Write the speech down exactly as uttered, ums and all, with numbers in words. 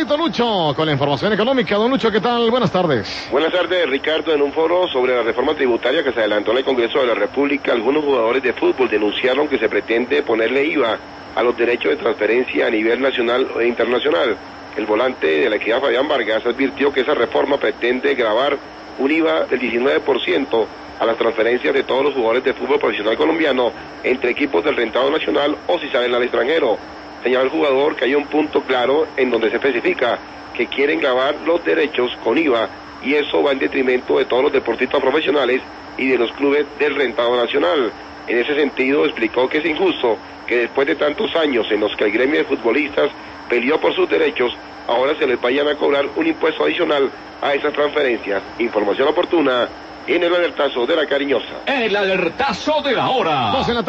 Osvaldo Lucho con la información económica. Don Lucho, ¿qué tal? Buenas tardes. Buenas tardes, Ricardo. En un foro sobre la reforma tributaria que se adelantó en el Congreso de la República, algunos jugadores de fútbol denunciaron que se pretende ponerle I V A a los derechos de transferencia a nivel nacional e internacional. El volante de la Equidad, Fabián Vargas, advirtió que esa reforma pretende gravar un I V A del diecinueve por ciento a las transferencias de todos los jugadores de fútbol profesional colombiano entre equipos del rentado nacional o si salen al extranjero. Señaló el jugador que hay un punto claro en donde se especifica que quieren gravar los derechos con I V A y eso va en detrimento de todos los deportistas profesionales y de los clubes del rentado nacional. En ese sentido explicó que es injusto que después de tantos años en los que el gremio de futbolistas peleó por sus derechos, ahora se les vayan a cobrar un impuesto adicional a esas transferencias. Información oportuna en el alertazo de la Cariñosa. El alertazo de la hora.